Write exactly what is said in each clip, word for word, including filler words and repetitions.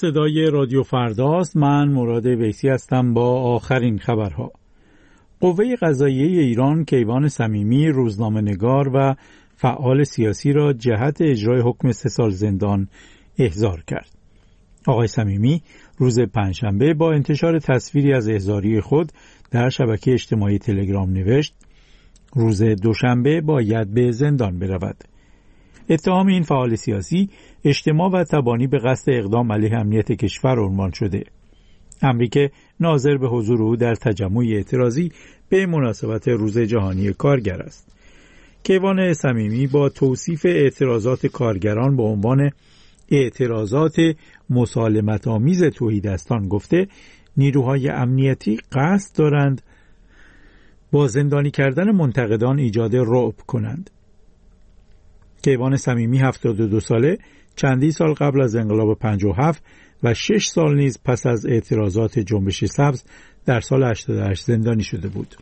صدای رادیو فرداست. من مراد ویسی هستم با آخرین خبرها. قوه قضاییه ایران کیوان صمیمی روزنامه‌نگار و فعال سیاسی را جهت اجرای حکم سه سال زندان احضار کرد. آقای صمیمی روز پنجشنبه با انتشار تصویری از احضاری خود در شبکه اجتماعی تلگرام نوشت روز دوشنبه باید به زندان برود. اتهام این فعال سیاسی اجتماع و تبانی به قصد اقدام علیه امنیت کشور عنوان شده. امری که ناظر به حضور او در تجمع اعتراضی به مناسبت روز جهانی کارگر است. کیوان صمیمی با توصیف اعتراضات کارگران به عنوان اعتراضات مسالمت آمیز توحیدستان گفته نیروهای امنیتی قصد دارند با زندانی کردن منتقدان ایجاد رعب کنند. کیوان صمیمی هفتاد و دو ساله چندی سال قبل از انقلاب پنجاه و هفت و شش سال نیز پس از اعتراضات جنبش سبز در سال هشتاد و هشت زندانی شده بود.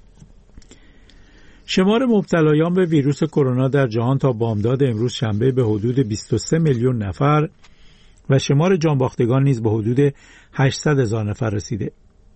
شمار مبتلایان به ویروس کرونا در جهان تا بامداد امروز شنبه به حدود بیست و سه میلیون نفر و شمار جانباختگان نیز به حدود هشتصد هزار نفر رسیده.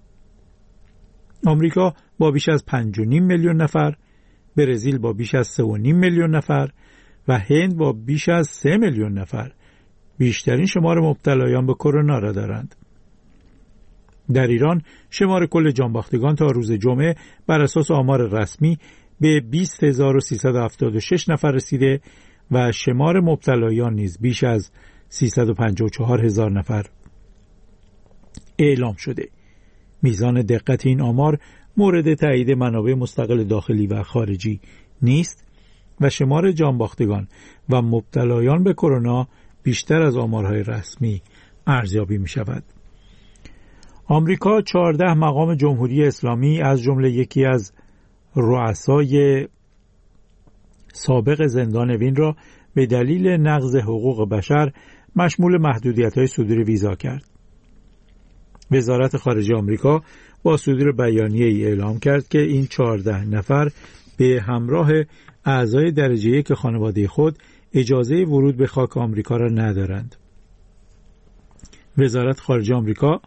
آمریکا با بیش از پنج و نیم میلیون نفر، برزیل با بیش از سه و نیم میلیون نفر و هند با بیش از سه میلیون نفر بیشترین شمار مبتلایان به کرونا را دارند. در ایران شمار کل جانباختگان تا روز جمعه بر اساس آمار رسمی به بیست هزار و سیصد و هفتاد و شش نفر رسیده و شمار مبتلایان نیز بیش از سیصد و پنجاه و چهار هزار نفر اعلام شده. میزان دقت این آمار مورد تایید منابع مستقل داخلی و خارجی نیست و شمار جانباختگان و مبتلایان به کرونا بیشتر از آمارهای رسمی ارزیابی می شود. آمریکا چهارده مقام جمهوری اسلامی از جمله یکی از رؤسای سابق زندان وین را به دلیل نقض حقوق بشر مشمول محدودیت‌های صدور ویزا کرد. وزارت خارجه آمریکا با صدور بیانیه‌ای اعلام کرد که این چهارده نفر به همراه اعضای درجه یک خانواده خود اجازه ورود به خاک آمریکا را ندارند. وزارت خارجه آمریکا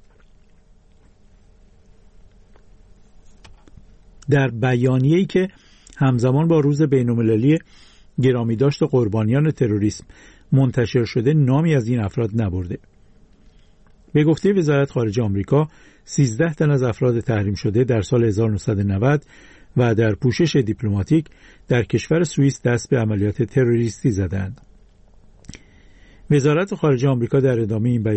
در بیانیه‌ای که همزمان با روز بین‌المللی گرامیداشت قربانیان تروریسم منتشر شده نامی از این افراد نبرده. به گفته وزارت خارجه آمریکا سیزده تن از افراد تحریم شده در سال هزار و نهصد و نود و در پوشش دیپلماتیک در کشور سوئیس دست به عملیات تروریستی زدند. وزارت خارجه آمریکا در ادامه این بیانیه